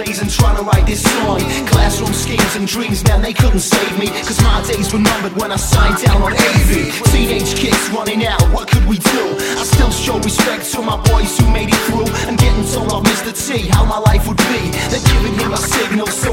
blazing, trying to write this song. Classroom schemes and dreams, man, they couldn't save me, cause my days were numbered when I signed down on AV. Teenage kids running out, what could we do? I still show respect to my boys who made it through, and getting told off Mr. T how my life would be. They're giving him a signal, so